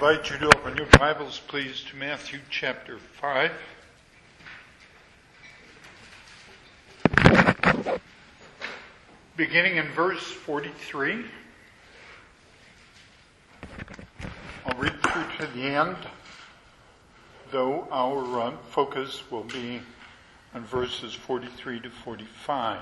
invite you to open your Bibles, please, to Matthew chapter 5. Beginning in verse 43. I'll read through to the end, though our focus will be on verses 43 to 45.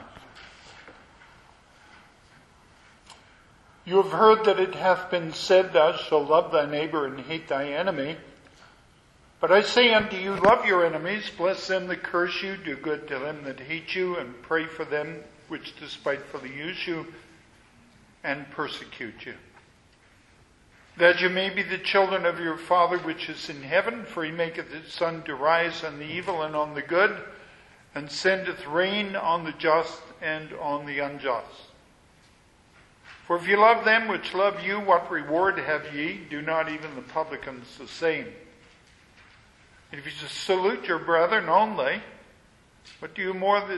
You have heard that it hath been said, Thou shalt love thy neighbor and hate thy enemy. But I say unto you, love your enemies, bless them that curse you, do good to them that hate you, and pray for them which despitefully use you and persecute you. That you may be the children of your Father which is in heaven, for he maketh his sun to rise on the evil and on the good, and sendeth rain on the just and on the unjust. For if you love them which love you, what reward have ye? Do not even the publicans the same? And if you salute your brethren only, what do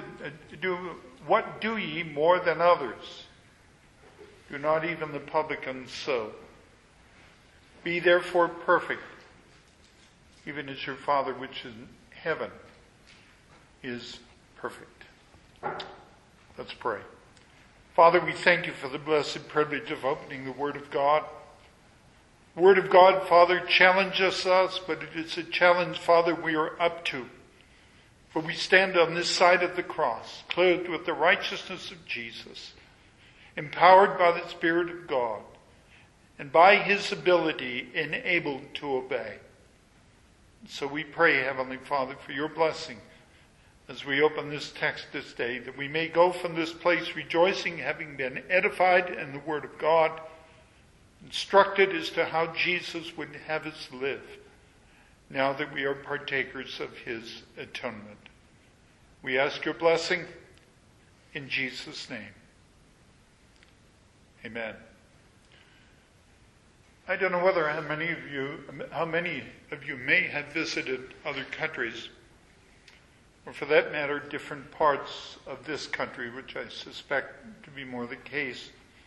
ye more than others? Do not even the publicans so? Be therefore perfect, even as your Father which is in heaven is perfect. Let's pray. Father, we thank you for the blessed privilege of opening the Word of God. The Word of God, Father, challenges us, but it is a challenge, Father, we are up to. For we stand on this side of the cross, clothed with the righteousness of Jesus, empowered by the Spirit of God, and by his ability enabled to obey. So we pray, Heavenly Father, for your blessing as we open this text this day, that we may go from this place rejoicing, having been edified in the Word of God, instructed as to how Jesus would have us live, now that we are partakers of his atonement. We ask your blessing in Jesus' name. Amen. I don't know how many of you may have visited other countries, or for that matter, different parts of this country, which I suspect to be more the case.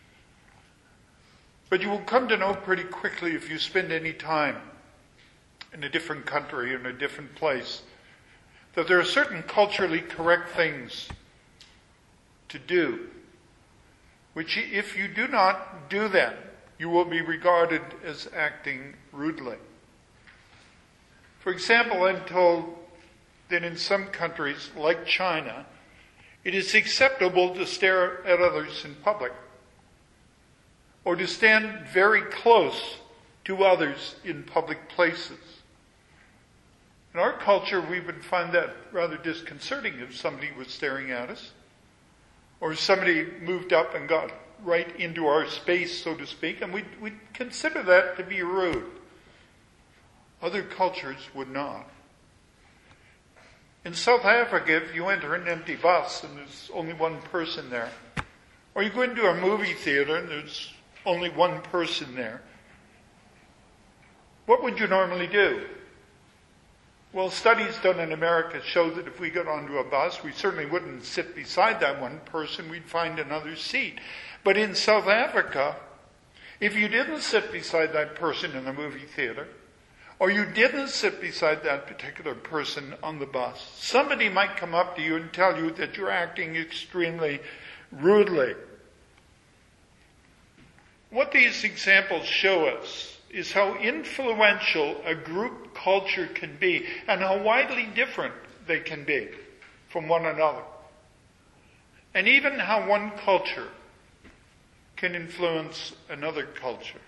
But you will come to know pretty quickly, if you spend any time in a different country, in a different place, that there are certain culturally correct things to do, which if you do not do them, you will be regarded as acting rudely. For example, I'm told that in some countries, like China, it is acceptable to stare at others in public, or to stand very close to others in public places. In our culture, we would find that rather disconcerting if somebody was staring at us, or somebody moved up and got right into our space, so to speak, and we'd consider that to be rude. Other cultures would not. In South Africa, if you enter an empty bus and there's only one person there, or you go into a movie theater and there's only one person there, what would you normally do? Well, studies done in America show that if we got onto a bus, we certainly wouldn't sit beside that one person, we'd find another seat. But in South Africa, if you didn't sit beside that person in the movie theater, or you didn't sit beside that particular person on the bus, somebody might come up to you and tell you that you're acting extremely rudely. What these examples show us is how influential a group culture can be and how widely different they can be from one another. And even how one culture can influence another culture.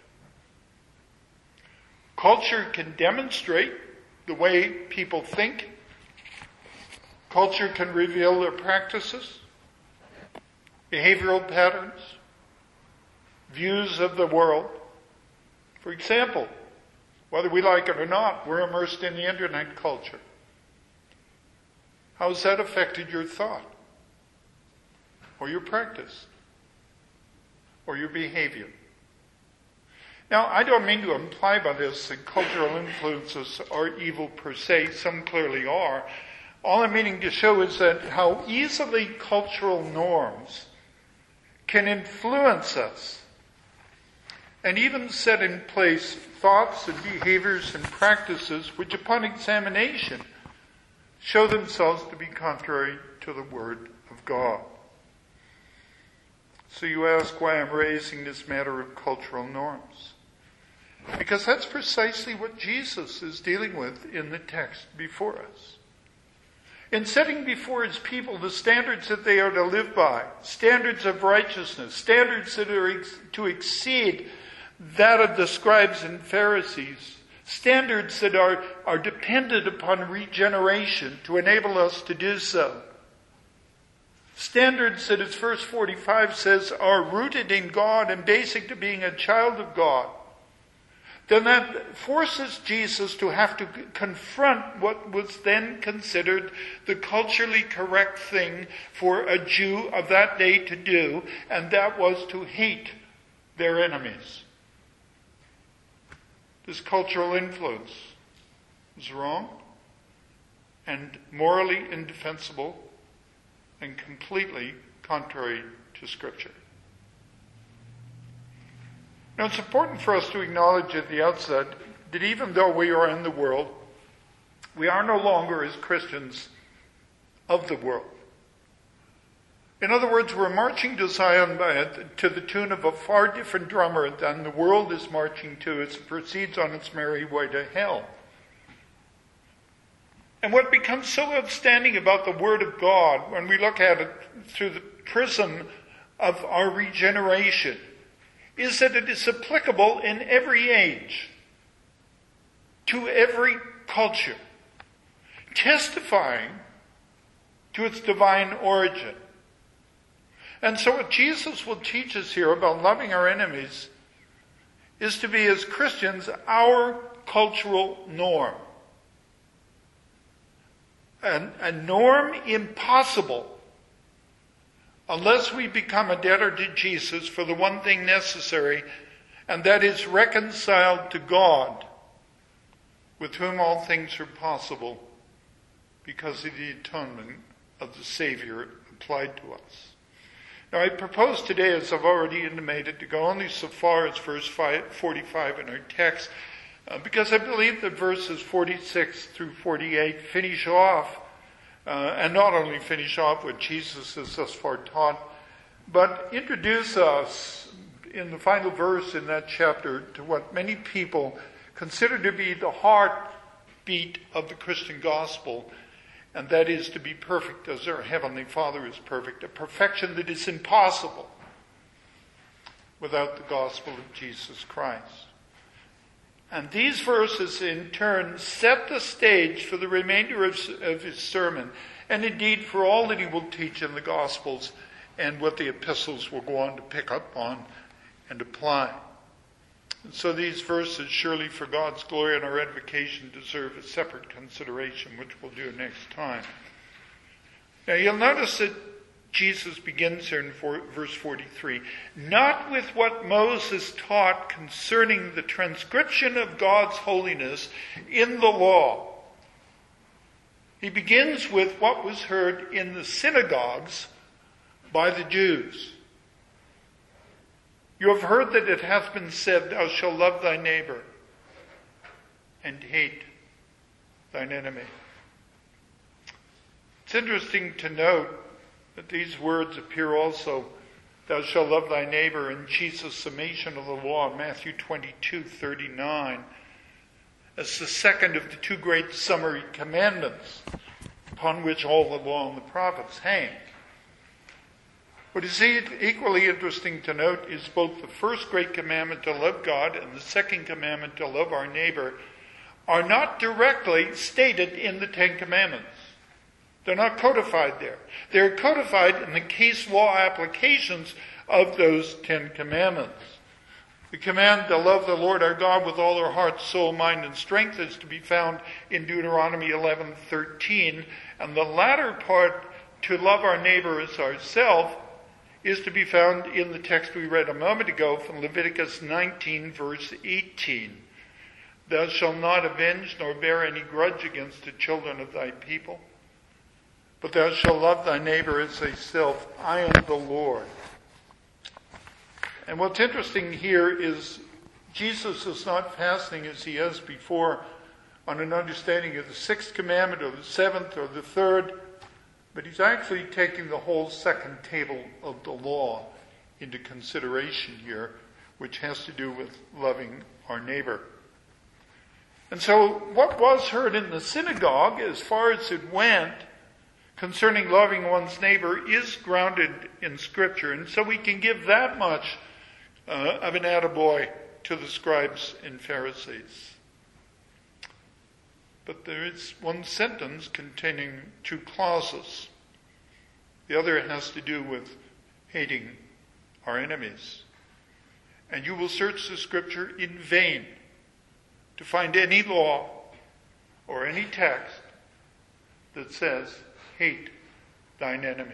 Culture can demonstrate the way people think. Culture can reveal their practices, behavioral patterns, views of the world. For example, whether we like it or not, we're immersed in the internet culture. How has that affected your thought, or your practice, or your behavior? Now, I don't mean to imply by this that cultural influences are evil per se. Some clearly are. All I'm meaning to show is that how easily cultural norms can influence us and even set in place thoughts and behaviors and practices which upon examination show themselves to be contrary to the Word of God. So you ask why I'm raising this matter of cultural norms. Because that's precisely what Jesus is dealing with in the text before us. In setting before his people the standards that they are to live by, standards of righteousness, standards that are to exceed that of the scribes and Pharisees, standards that are dependent upon regeneration to enable us to do so. Standards that, as verse 45 says, are rooted in God and basic to being a child of God. Then that forces Jesus to have to confront what was then considered the culturally correct thing for a Jew of that day to do, and that was to hate their enemies. This cultural influence is wrong and morally indefensible and completely contrary to Scripture. Now, it's important for us to acknowledge at the outset that even though we are in the world, we are no longer, as Christians, of the world. In other words, we're marching to Zion to the tune of a far different drummer than the world is marching to as it proceeds on its merry way to hell. And what becomes so outstanding about the Word of God when we look at it through the prism of our regeneration is that it is applicable in every age, to every culture, testifying to its divine origin. And so what Jesus will teach us here about loving our enemies is to be, as Christians, our cultural norm. A norm impossible unless we become a debtor to Jesus for the one thing necessary, and that is reconciled to God, with whom all things are possible because of the atonement of the Savior applied to us. Now, I propose today, as I've already intimated, to go only so far as verse 45 in our text, because I believe that verses 46 through 48 finish off, and not only finish off what Jesus has thus far taught, but introduce us in the final verse in that chapter to what many people consider to be the heartbeat of the Christian gospel, and that is to be perfect as our Heavenly Father is perfect, a perfection that is impossible without the gospel of Jesus Christ. And these verses in turn set the stage for the remainder of his sermon, and indeed for all that he will teach in the Gospels and what the epistles will go on to pick up on and apply. And so these verses, surely for God's glory and our edification, deserve a separate consideration, which we'll do next time. Now you'll notice that Jesus begins here in verse 43, not with what Moses taught concerning the transcription of God's holiness in the law. He begins with what was heard in the synagogues by the Jews. You have heard that it hath been said, thou shalt love thy neighbor and hate thine enemy. It's interesting to note that these words appear also, thou shalt love thy neighbor, in Jesus' summation of the law in Matthew 22:39, as the second of the two great summary commandments upon which all the law and the prophets hang. What is equally interesting to note is both the first great commandment to love God and the second commandment to love our neighbor are not directly stated in the Ten Commandments. They're not codified there. They're codified in the case law applications of those Ten Commandments. The command to love the Lord our God with all our heart, soul, mind, and strength is to be found in Deuteronomy 11:13, and the latter part, to love our neighbor as ourselves, is to be found in the text we read a moment ago from Leviticus 19, verse 18. Thou shalt not avenge nor bear any grudge against the children of thy people, but thou shalt love thy neighbor as thyself. I am the Lord. And what's interesting here is Jesus is not fastening as he has before on an understanding of the sixth commandment or the seventh or the third, but he's actually taking the whole second table of the law into consideration here, which has to do with loving our neighbor. And so what was heard in the synagogue, as far as it went, concerning loving one's neighbor, is grounded in Scripture. And so we can give that much of an attaboy to the scribes and Pharisees. But there is one sentence containing two clauses. The other has to do with hating our enemies. And you will search the Scripture in vain to find any law or any text that says, hate thine enemy.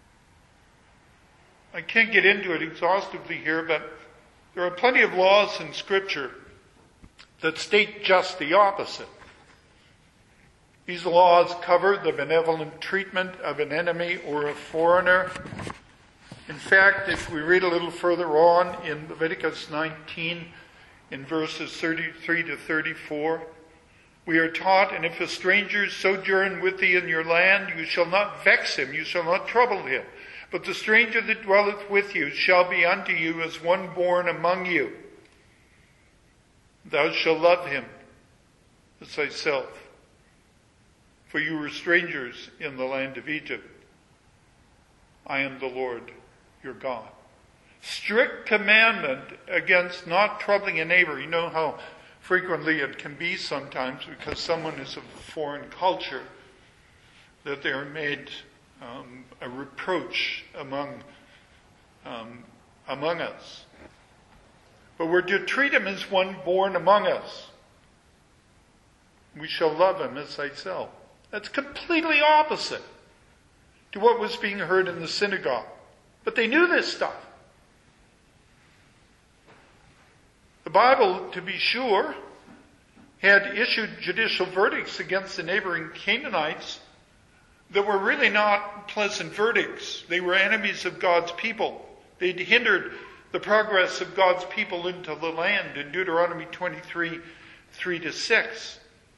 I can't get into it exhaustively here, but there are plenty of laws in Scripture that state just the opposite. These laws cover the benevolent treatment of an enemy or a foreigner. In fact, if we read a little further on in Leviticus 19, in verses 33 to 34, we are taught, and if a stranger sojourn with thee in your land, you shall not vex him, you shall not trouble him. But the stranger that dwelleth with you shall be unto you as one born among you. Thou shalt love him as thyself. For you were strangers in the land of Egypt. I am the Lord your God. Strict commandment against not troubling a neighbor. You know how frequently it can be sometimes because someone is of foreign culture that they are made a reproach among us. But we're to treat him as one born among us. We shall love him as thyself. That's completely opposite to what was being heard in the synagogue. But they knew this stuff. The Bible, to be sure, had issued judicial verdicts against the neighboring Canaanites that were really not pleasant verdicts. They were enemies of God's people. They'd hindered the progress of God's people into the land in Deuteronomy 23, 3-6.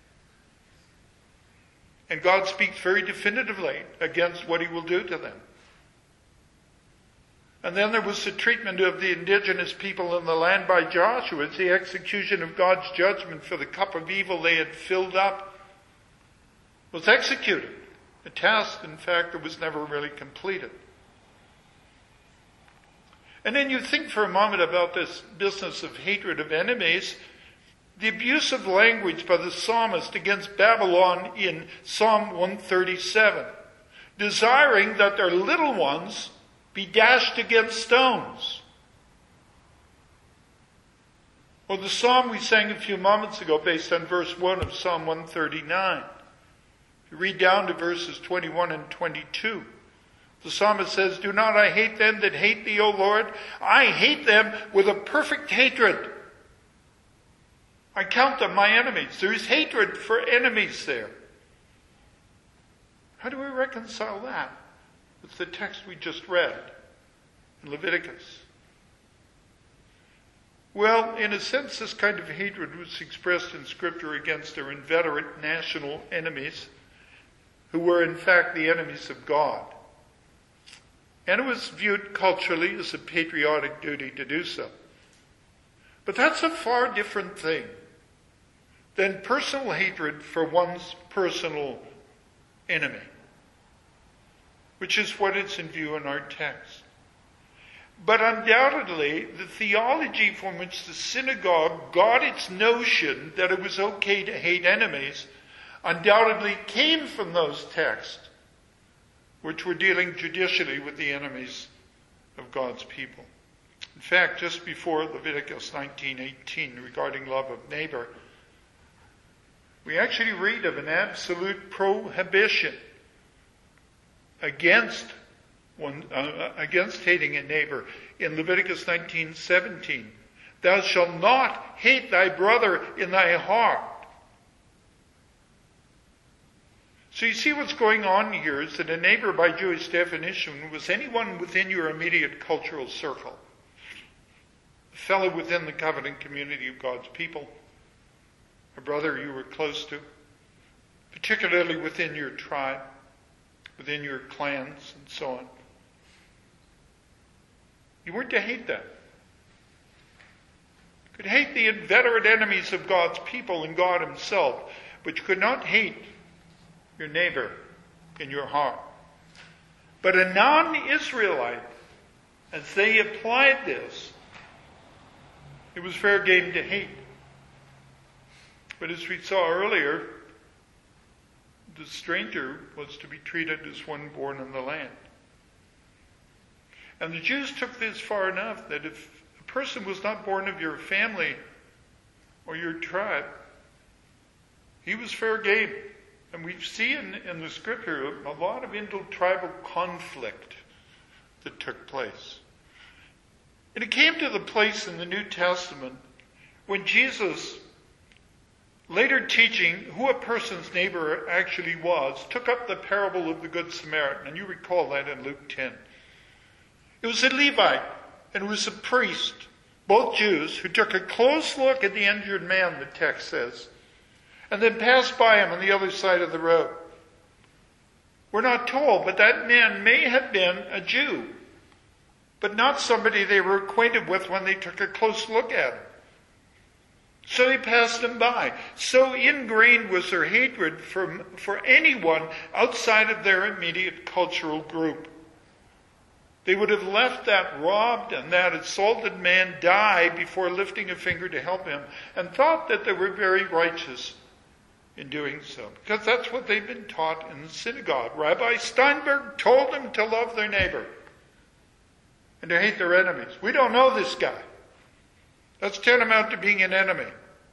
And God speaks very definitively against what he will do to them. And then there was the treatment of the indigenous people in the land by Joshua. It's the execution of God's judgment for the cup of evil they had filled up was executed. A task, in fact, that was never really completed. And then you think for a moment about this business of hatred of enemies. The abusive language by the psalmist against Babylon in Psalm 137, desiring that their little ones be dashed against stones. Or the psalm we sang a few moments ago based on verse 1 of Psalm 139. If you read down to verses 21 and 22, the psalmist says, do not I hate them that hate thee, O Lord? I hate them with a perfect hatred. I count them my enemies. There is hatred for enemies there. How do we reconcile that with the text we just read in Leviticus? Well, in a sense, this kind of hatred was expressed in Scripture against their inveterate national enemies, who were in fact the enemies of God. And it was viewed culturally as a patriotic duty to do so. But that's a far different thing than personal hatred for one's personal enemy, which is what is in view in our text. But undoubtedly, the theology from which the synagogue got its notion that it was okay to hate enemies undoubtedly came from those texts which were dealing judicially with the enemies of God's people. In fact, just before Leviticus 19:18 regarding love of neighbor, we actually read of an absolute prohibition against hating a neighbor in Leviticus 19:17. Thou shalt not hate thy brother in thy heart. So you see what's going on here is that a neighbor by Jewish definition was anyone within your immediate cultural circle. fellow within the covenant community of God's people, a brother you were close to, particularly within your tribe, within your clans, and so on. You weren't to hate them. You could hate the inveterate enemies of God's people and God himself, but you could not hate your neighbor in your heart. But a non-Israelite, as they applied this, it was fair game to hate. But as we saw earlier, the stranger was to be treated as one born in the land. And the Jews took this far enough that if a person was not born of your family or your tribe, he was fair game. And we see in the scripture a lot of intertribal conflict that took place. And it came to the place in the New Testament when Jesus, later teaching who a person's neighbor actually was, took up the parable of the Good Samaritan. And you recall that in Luke 10. It was a Levite and it was a priest, both Jews, who took a close look at the injured man, the text says, and then passed by him on the other side of the road. We're not told, but that man may have been a Jew, but not somebody they were acquainted with when they took a close look at him. So they passed him by. So ingrained was their hatred for anyone outside of their immediate cultural group. They would have left that robbed and that assaulted man die before lifting a finger to help him, and thought that they were very righteous in doing so, because that's what they'd been taught in the synagogue. Rabbi Steinberg told them to love their neighbor and to hate their enemies. We don't know this guy. Let's turn him out to being an enemy.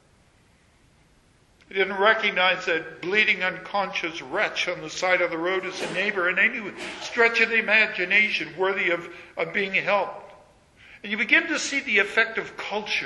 He didn't recognize that bleeding, unconscious wretch on the side of the road as a neighbor in any stretch of the imagination worthy of being helped. And you begin to see the effect of culture.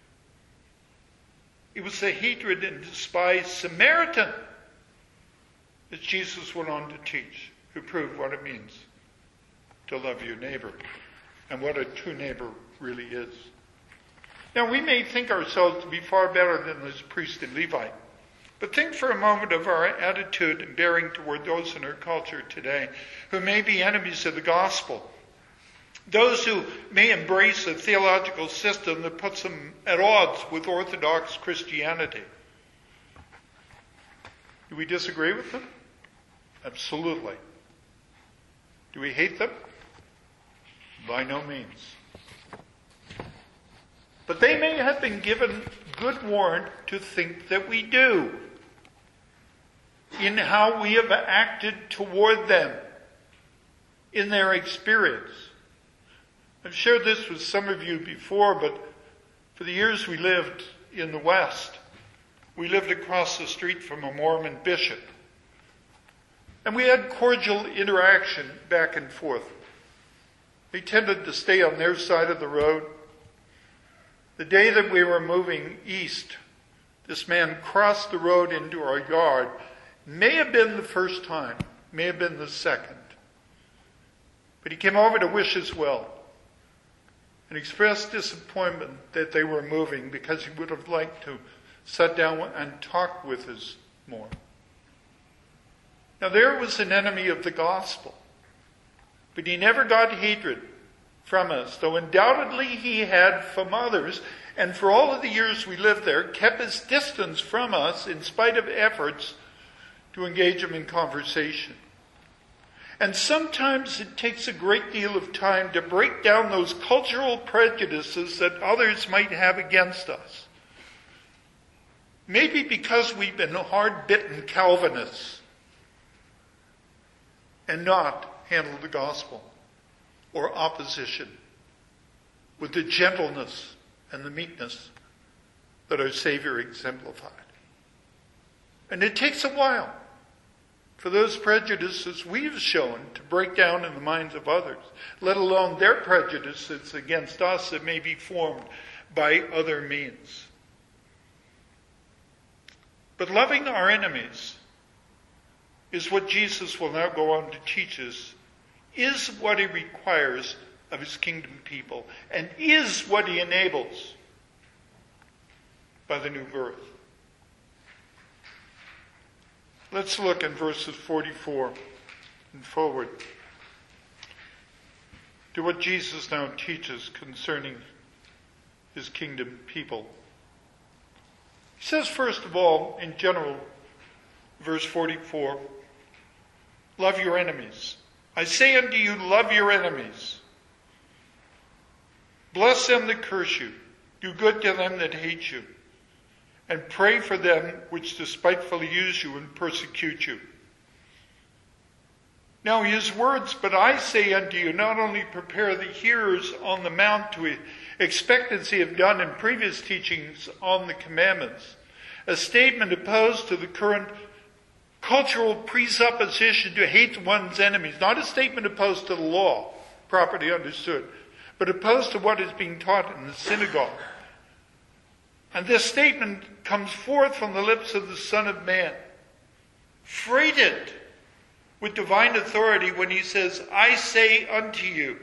It was the hatred and despised Samaritan, as Jesus went on to teach, who proved what it means to love your neighbor and what a true neighbor really is. Now, we may think ourselves to be far better than this priest and Levite, but think for a moment of our attitude and bearing toward those in our culture today who may be enemies of the gospel. Those who may embrace a theological system that puts them at odds with Orthodox Christianity. Do we disagree with them? Absolutely. Do we hate them? By no means. But they may have been given good warrant to think that we do, in how we have acted toward them in their experience. I've shared this with some of you before, but for the years we lived in the West, we lived across the street from a Mormon bishop. And we had cordial interaction back and forth. They tended to stay on their side of the road. The day that we were moving east, this man crossed the road into our yard. May have been the first time, may have been the second. But he came over to wish us well and expressed disappointment that they were moving because he would have liked to sit down and talk with us more. Now there was an enemy of the gospel, but he never got hatred from us, though undoubtedly he had from others, and for all of the years we lived there, kept his distance from us in spite of efforts to engage him in conversation. And sometimes it takes a great deal of time to break down those cultural prejudices that others might have against us. Maybe because we've been hard-bitten Calvinists and not handled the gospel or opposition with the gentleness and the meekness that our Savior exemplified. And it takes a while for those prejudices we've shown to break down in the minds of others, let alone their prejudices against us that may be formed by other means. But loving our enemies is what Jesus will now go on to teach us, is what he requires of his kingdom people and is what he enables by the new birth. Let's look in verses 44 and forward to what Jesus now teaches concerning his kingdom people. He says, first of all, in general, verse 44, love your enemies. I say unto you, love your enemies. Bless them that curse you. Do good to them that hate you. And pray for them which despitefully use you and persecute you. Now his words, but I say unto you, not only prepare the hearers on the mount to expectancy have done in previous teachings on the commandments, a statement opposed to the current cultural presupposition to hate one's enemies, not a statement opposed to the law, properly understood, but opposed to what is being taught in the synagogue. And this statement comes forth from the lips of the Son of Man, freighted with divine authority when he says, I say unto you,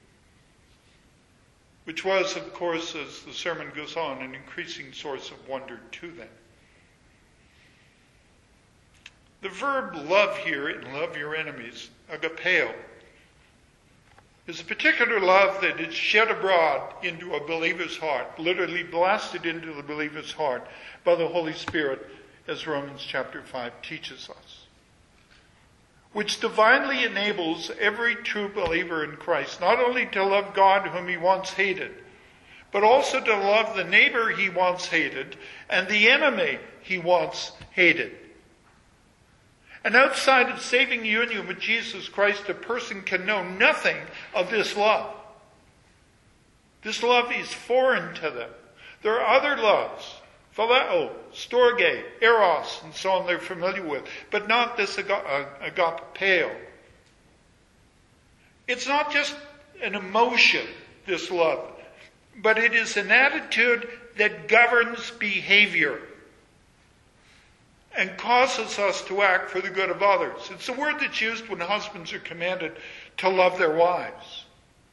which was, of course, as the sermon goes on, an increasing source of wonder to them. The verb love here, in love your enemies, agapeo, is a particular love that is shed abroad into a believer's heart, literally blasted into the believer's heart by the Holy Spirit, as Romans chapter 5 teaches us, which divinely enables every true believer in Christ not only to love God whom he once hated, but also to love the neighbor he once hated and the enemy he once hated. And outside of saving union with Jesus Christ, a person can know nothing of this love. This love is foreign to them. There are other loves, phileo, storge, eros, and so on they're familiar with, but not this agapeo. It's not just an emotion, this love, but it is an attitude that governs behavior and causes us to act for the good of others. It's the word that's used when husbands are commanded to love their wives.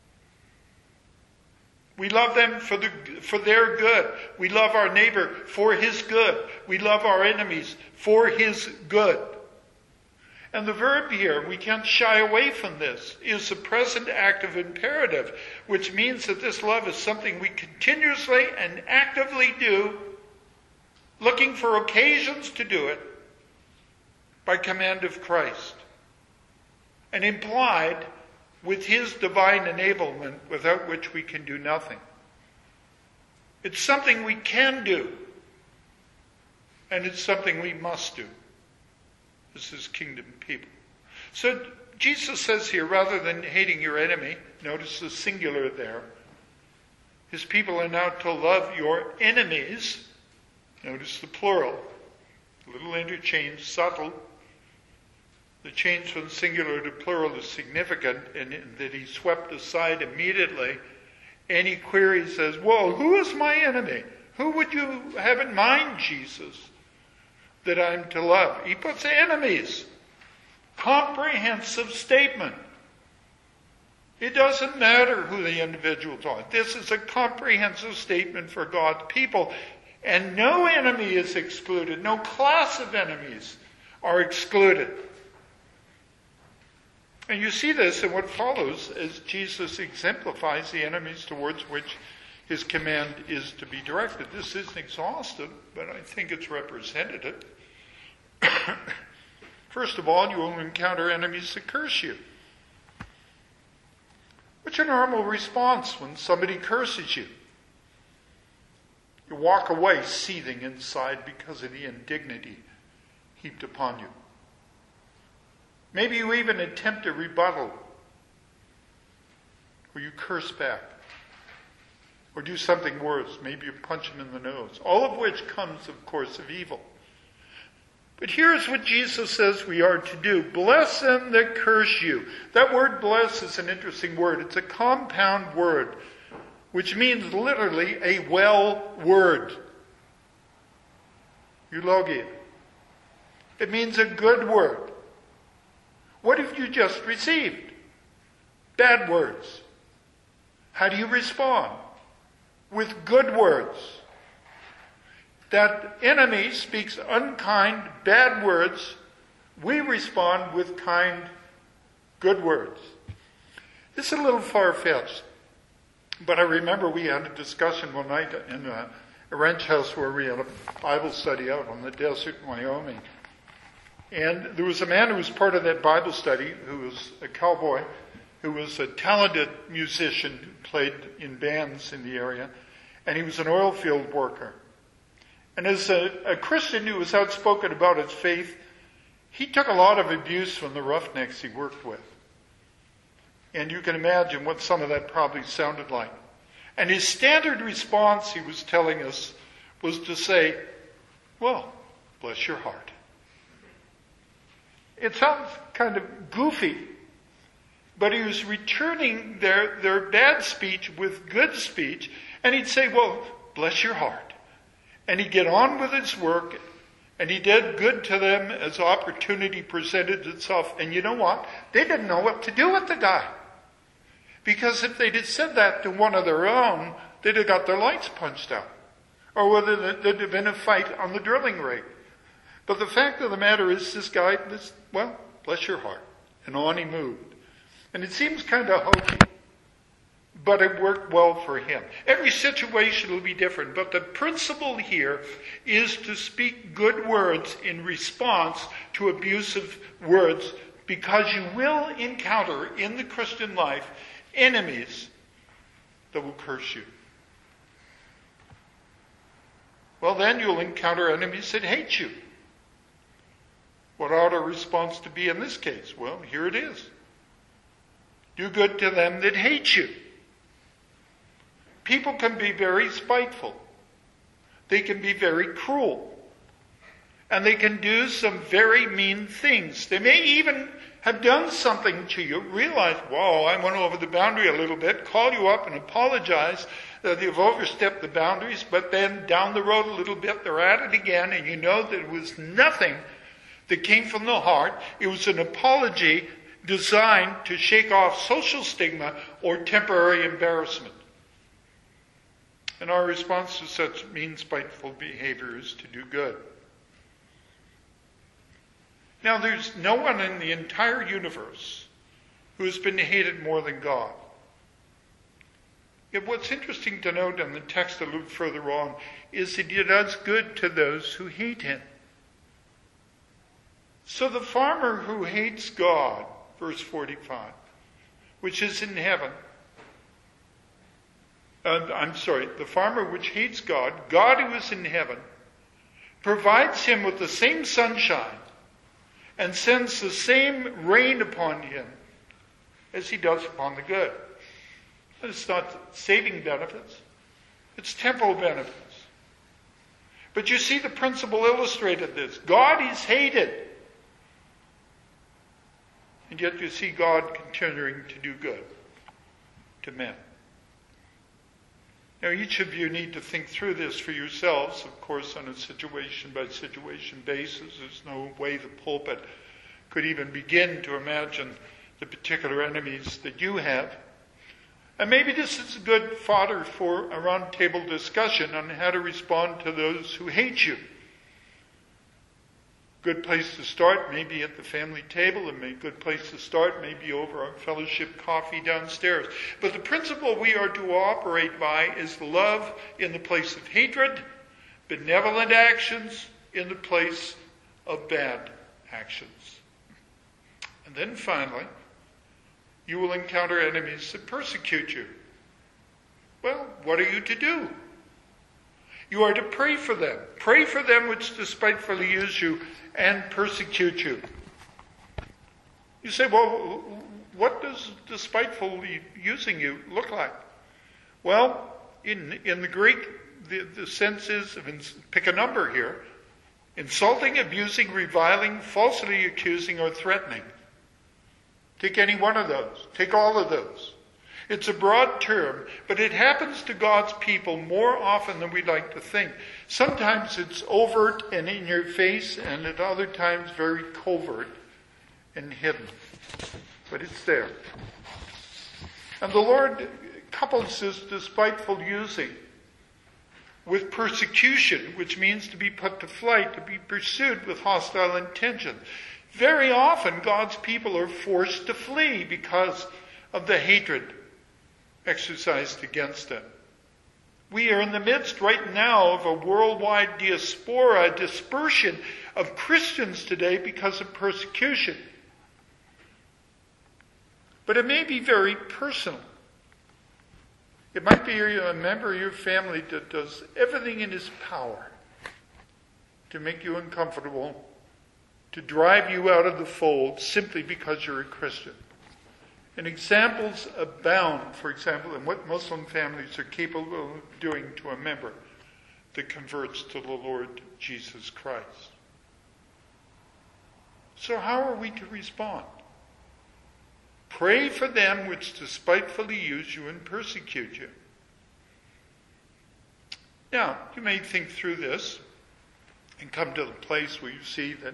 We love them for their good. We love our neighbor for his good. We love our enemies for his good. And the verb here, we can't shy away from this, is the present active imperative, which means that this love is something we continuously and actively do, looking for occasions to do it by command of Christ, and implied with his divine enablement, without which we can do nothing. It's something we can do, and it's something we must do. This is kingdom people. So Jesus says here, rather than hating your enemy, notice the singular there, his people are now to love your enemies. Notice the plural. A little interchange, subtle. The change from singular to plural is significant in that he swept aside immediately any query. Says, whoa, who is my enemy? Who would you have in mind, Jesus, that I'm to love? He puts enemies. Comprehensive statement. It doesn't matter who the individuals are. This is a comprehensive statement for God's people. And no enemy is excluded. No class of enemies are excluded. And you see this in what follows as Jesus exemplifies the enemies towards which his command is to be directed. This isn't exhaustive, but I think it's representative. First of all, you will encounter enemies that curse you. What's your normal response when somebody curses you? You walk away seething inside because of the indignity heaped upon you. Maybe you even attempt a rebuttal, or you curse back, or do something worse. Maybe you punch them in the nose. All of which comes, of course, of evil. But here's what Jesus says we are to do. Bless them that curse you. That word bless is an interesting word. It's a compound word, which means literally a well word. Eulogia. It means a good word. What have you just received? Bad words. How do you respond? With good words. That enemy speaks unkind, bad words. We respond with kind, good words. This is a little far-fetched, but I remember we had a discussion one night in a ranch house where we had a Bible study out on the desert in Wyoming. And there was a man who was part of that Bible study who was a cowboy, who was a talented musician who played in bands in the area, and he was an oil field worker. And as a Christian who was outspoken about his faith, he took a lot of abuse from the roughnecks he worked with. And you can imagine what some of that probably sounded like. And his standard response, he was telling us, was to say, well, bless your heart. It sounds kind of goofy, but he was returning their bad speech with good speech, and he'd say, well, bless your heart. And he'd get on with his work, and he did good to them as opportunity presented itself. And you know what? They didn't know what to do with the guy. Because if they'd have said that to one of their own, they'd have got their lights punched out. Or whether there'd have been a fight on the drilling rig. But the fact of the matter is, this guy, well, bless your heart. And on he moved. And it seems kind of hokey, but it worked well for him. Every situation will be different, but the principle here is to speak good words in response to abusive words, because you will encounter in the Christian life enemies that will curse you. Well, then you'll encounter enemies that hate you. What ought our response to be in this case? Well, here it is. Do good to them that hate you. People can be very spiteful. They can be very cruel. And they can do some very mean things. They may even have done something to you, realize, whoa, I went over the boundary a little bit, call you up and apologize that you've overstepped the boundaries, but then down the road a little bit, they're at it again, and you know that it was nothing that came from the heart. It was an apology designed to shake off social stigma or temporary embarrassment. And our response to such mean, spiteful behavior is to do good. Now, there's no one in the entire universe who has been hated more than God. Yet what's interesting to note in the text a little further on is that he does good to those who hate him. So the farmer who hates God, verse 45, which is in heaven, the farmer which hates God, God who is in heaven, provides him with the same sunshine and sends the same rain upon him as he does upon the good. It's not saving benefits. It's temporal benefits. But you see the principle illustrated this. God is hated. And yet you see God continuing to do good to men. Now each of you need to think through this for yourselves, of course, on a situation-by-situation basis. There's no way the pulpit could even begin to imagine the particular enemies that you have. And maybe this is a good fodder for a round-table discussion on how to respond to those who hate you. Good place to start, maybe at the family table, and a good place to start, maybe over our fellowship coffee downstairs. But the principle we are to operate by is love in the place of hatred, benevolent actions in the place of bad actions. And then finally, you will encounter enemies that persecute you. Well, what are you to do? You are to pray for them. Pray for them which despitefully use you and persecute you. You say, well, what does despitefully using you look like? Well, in the Greek, the sense is, pick a number here, insulting, abusing, reviling, falsely accusing, or threatening. Take any one of those. Take all of those. It's a broad term, but it happens to God's people more often than we like to think. Sometimes it's overt and in your face, and at other times very covert and hidden. But it's there. And the Lord couples this despiteful using with persecution, which means to be put to flight, to be pursued with hostile intention. Very often God's people are forced to flee because of the hatred exercised against them. We are in the midst right now of a worldwide diaspora, a dispersion of Christians today because of persecution. But it may be very personal. It might be a member of your family that does everything in his power to make you uncomfortable, to drive you out of the fold simply because you're a Christian. And examples abound, for example, in what Muslim families are capable of doing to a member that converts to the Lord Jesus Christ. So how are we to respond? Pray for them which despitefully use you and persecute you. Now, you may think through this and come to the place where you see that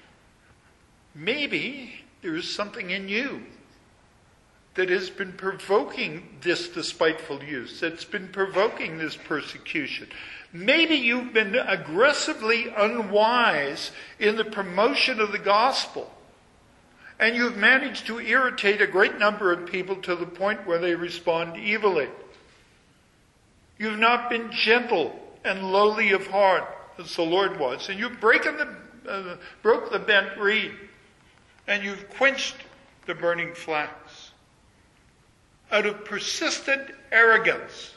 maybe there is something in you that has been provoking this despiteful use, that's been provoking this persecution. Maybe you've been aggressively unwise in the promotion of the gospel, and you've managed to irritate a great number of people to the point where they respond evilly. You've not been gentle and lowly of heart as the Lord was, and you've broke the bent reed, and you've quenched the burning flax. Out of persistent arrogance.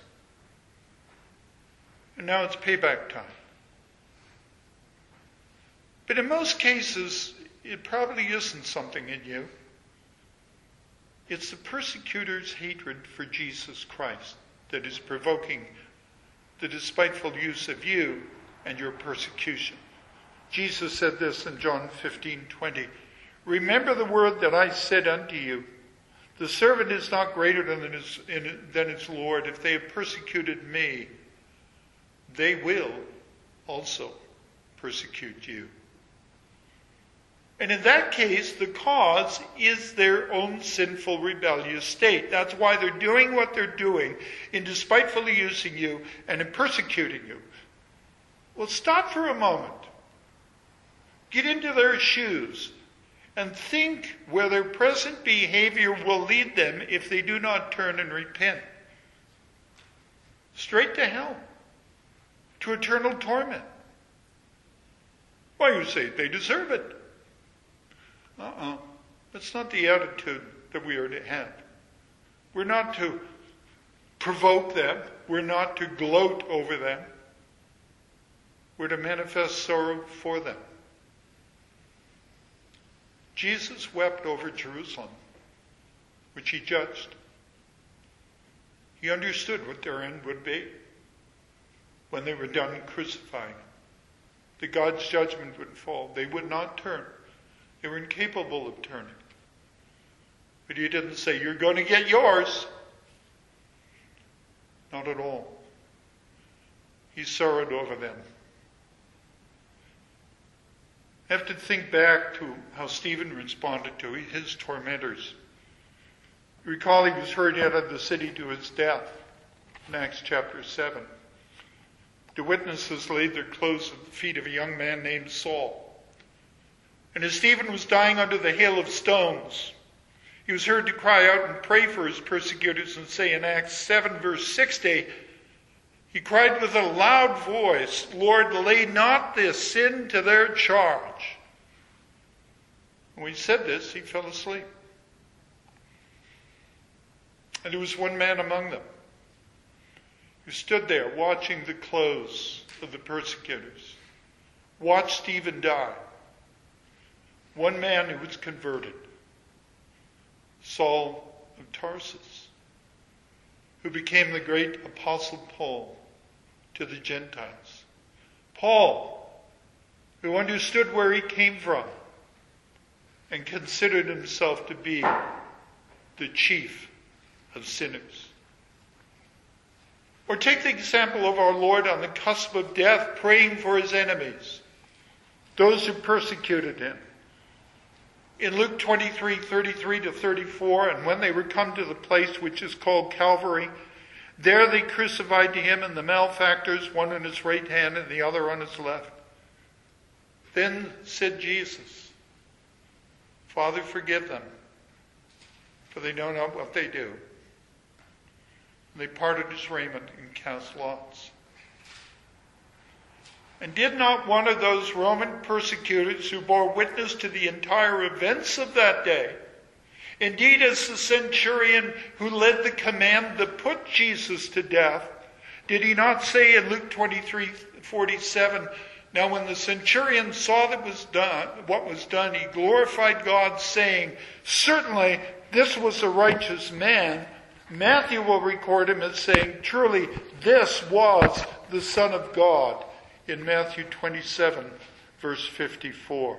And now it's payback time. But in most cases, it probably isn't something in you. It's the persecutor's hatred for Jesus Christ that is provoking the despiteful use of you and your persecution. Jesus said this in John 15:20. Remember the word that I said unto you. The servant is not greater than his Lord. If they have persecuted me, they will also persecute you. And in that case, the cause is their own sinful, rebellious state. That's why they're doing what they're doing in despitefully using you and in persecuting you. Well, stop for a moment. Get into their shoes and think where their present behavior will lead them if they do not turn and repent. Straight to hell. To eternal torment. Why, you say they deserve it. That's not the attitude that we are to have. We're not to provoke them. We're not to gloat over them. We're to manifest sorrow for them. Jesus wept over Jerusalem, which he judged. He understood what their end would be when they were done crucifying. That God's judgment would fall. They would not turn. They were incapable of turning. But he didn't say, you're going to get yours. Not at all. He sorrowed over them. I have to think back to how Stephen responded to his tormentors. You recall he was hurried out of the city to his death in Acts chapter 7. The witnesses laid their clothes at the feet of a young man named Saul. And as Stephen was dying under the hail of stones, he was heard to cry out and pray for his persecutors and say in Acts 7 verse 60, he cried with a loud voice, Lord, lay not this sin to their charge. When he said this, he fell asleep. And there was one man among them who stood there watching the clothes of the persecutors, watched Stephen die. One man who was converted, Saul of Tarsus, who became the great apostle Paul to the Gentiles. Paul, who understood where he came from and considered himself to be the chief of sinners. Or take the example of our Lord on the cusp of death, praying for his enemies, those who persecuted him. In Luke 23:33 to 34, and when they were come to the place which is called Calvary, There they crucified to him and the malefactors, one on his right hand and the other on his left. Then said Jesus, Father, forgive them, for they know not what they do. And they parted his raiment and cast lots. And did not one of those Roman persecutors who bore witness to the entire events of that day, indeed as the centurion who led the command that put Jesus to death, did he not say in Luke 23:47, now when the centurion saw what was done, he glorified God, saying, certainly this was a righteous man. Matthew will record him as saying, truly this was the Son of God, in Matthew 27, verse 54.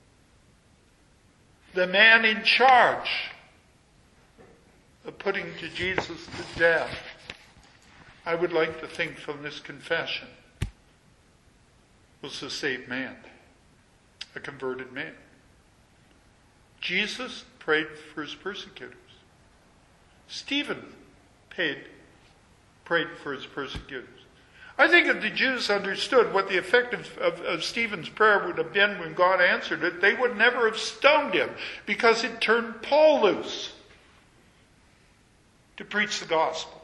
The man in charge of putting to Jesus to death, I would like to think from this confession, was a saved man, a converted man. Jesus prayed for his persecutors. Stephen prayed for his persecutors. I think if the Jews understood what the effect of Stephen's prayer would have been when God answered it, they would never have stoned him, because it turned Paul loose to preach the gospel.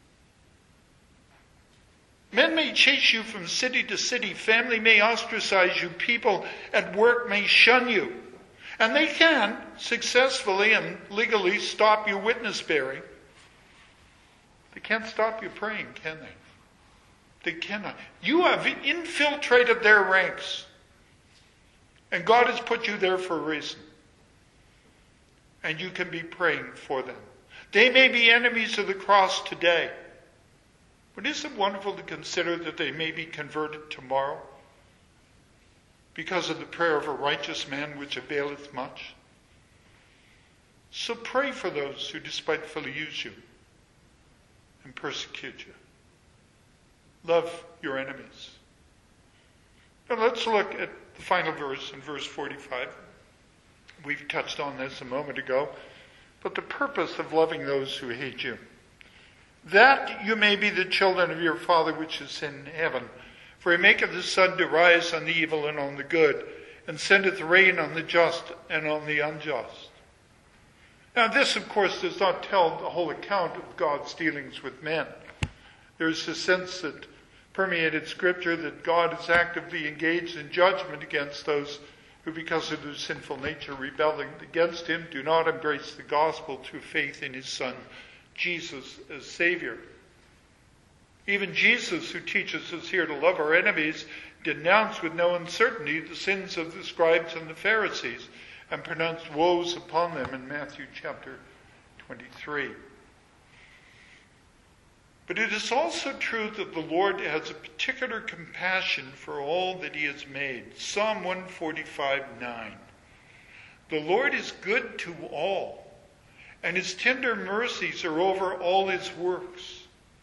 Men may chase you from city to city, family may ostracize you, people at work may shun you, and they can successfully and legally stop you witness bearing. They can't stop you praying, can they? They cannot. You have infiltrated their ranks. And God has put you there for a reason. And you can be praying for them. They may be enemies of the cross today. But isn't it wonderful to consider that they may be converted tomorrow? Because of the prayer of a righteous man which availeth much. So pray for those who despitefully use you and persecute you. Love your enemies. Now let's look at the final verse in verse 45. We've touched on this a moment ago. But the purpose of loving those who hate you, that you may be the children of your Father which is in heaven. For he maketh the sun to rise on the evil and on the good, and sendeth rain on the just and on the unjust. Now this, of course, does not tell the whole account of God's dealings with men. There's a sense that permeated Scripture that God is actively engaged in judgment against those who, because of their sinful nature, rebelling against him, do not embrace the gospel through faith in his Son, Jesus, as Savior. Even Jesus, who teaches us here to love our enemies, denounced with no uncertainty the sins of the scribes and the Pharisees, and pronounced woes upon them in Matthew chapter 23. But it is also true that the Lord has a particular compassion for all that he has made. Psalm 145:9. The Lord is good to all, and his tender mercies are over all his works.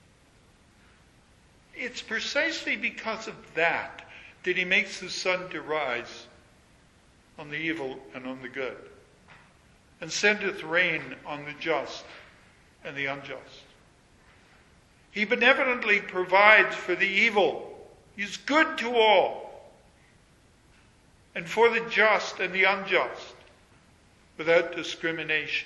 It's precisely because of that he makes the sun to rise on the evil and on the good, and sendeth rain on the just and the unjust. He benevolently provides for the evil. He's good to all. And for the just and the unjust, without discrimination.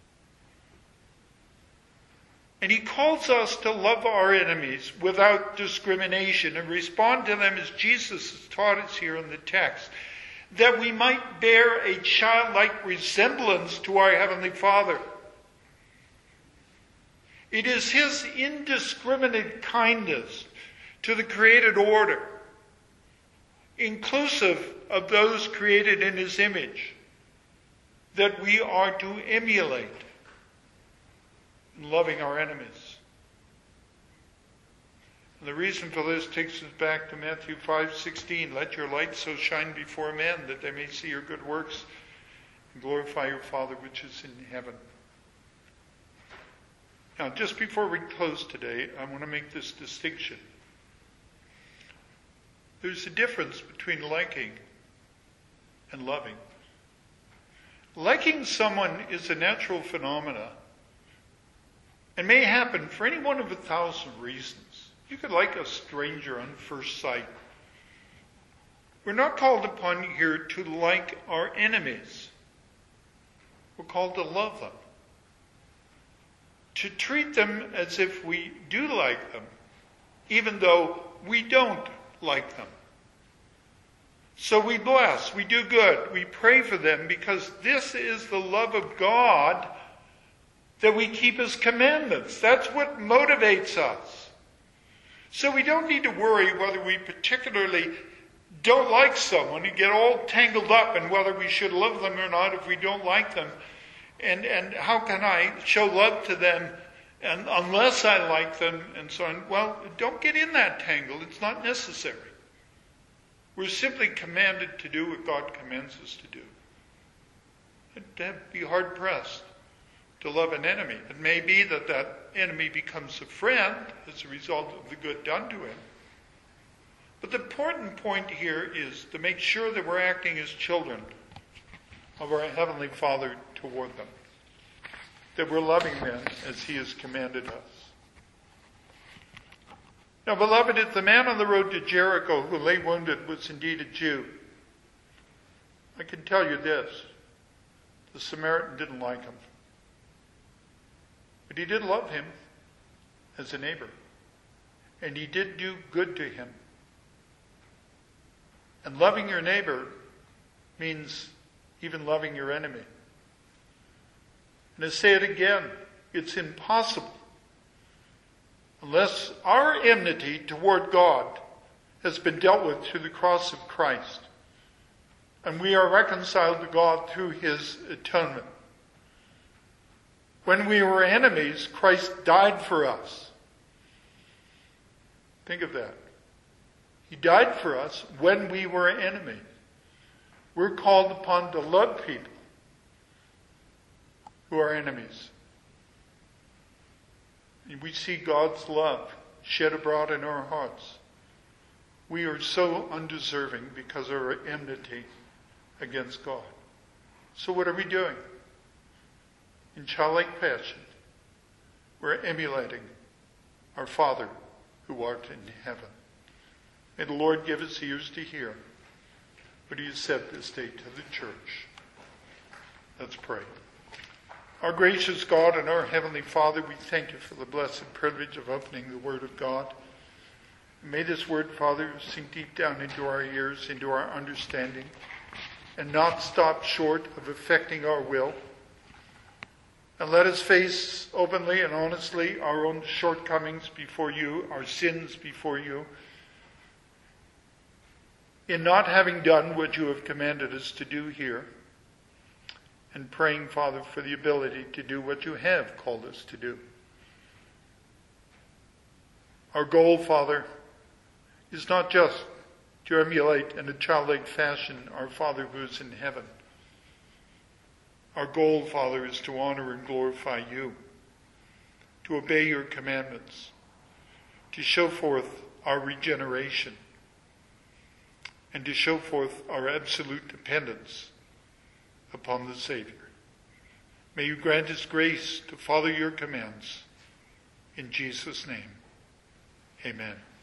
And he calls us to love our enemies without discrimination and respond to them as Jesus has taught us here in the text, that we might bear a childlike resemblance to our Heavenly Father. It is his indiscriminate kindness to the created order, inclusive of those created in his image, that we are to emulate in loving our enemies. And the reason for this takes us back to Matthew 5:16. Let your light so shine before men that they may see your good works and glorify your Father which is in heaven. Now, just before we close today, I want to make this distinction. There's a difference between liking and loving. Liking someone is a natural phenomena and may happen for any one of 1,000 reasons. You could like a stranger on first sight. We're not called upon here to like our enemies. We're called to love them. To treat them as if we do like them, even though we don't like them. So we bless, we do good, we pray for them, because this is the love of God, that we keep His commandments. That's what motivates us. So we don't need to worry whether we particularly don't like someone and get all tangled up in whether we should love them or not if we don't like them. And how can I show love to them and unless I like them and so on? Well, don't get in that tangle. It's not necessary. We're simply commanded to do what God commands us to do. It'd be hard-pressed to love an enemy. It may be that that enemy becomes a friend as a result of the good done to him. But the important point here is to make sure that we're acting as children of our Heavenly Father toward them. That we're loving them as He has commanded us. Now, beloved, if the man on the road to Jericho who lay wounded was indeed a Jew, I can tell you this. The Samaritan didn't like him. But he did love him as a neighbor. And he did do good to him. And loving your neighbor means even loving your enemy. And to say it again, it's impossible unless our enmity toward God has been dealt with through the cross of Christ. And we are reconciled to God through His atonement. When we were enemies, Christ died for us. Think of that. He died for us when we were enemies. We're called upon to love people who are enemies. And we see God's love shed abroad in our hearts. We are so undeserving because of our enmity against God. So what are we doing? In childlike fashion, we're emulating our Father who art in heaven. May the Lord give us ears to hear what He has said this day to the church. Let's pray. Our gracious God and our Heavenly Father, we thank You for the blessed privilege of opening the Word of God. May this Word, Father, sink deep down into our ears, into our understanding, and not stop short of affecting our will. And let us face openly and honestly our own shortcomings before You, our sins before You, in not having done what You have commanded us to do here, and praying, Father, for the ability to do what You have called us to do. Our goal, Father, is not just to emulate in a childlike fashion our Father who is in heaven. Our goal, Father, is to honor and glorify You, to obey Your commandments, to show forth our regeneration, and to show forth our absolute dependence upon the Savior. May You grant us grace to follow Your commands. In Jesus' name, amen.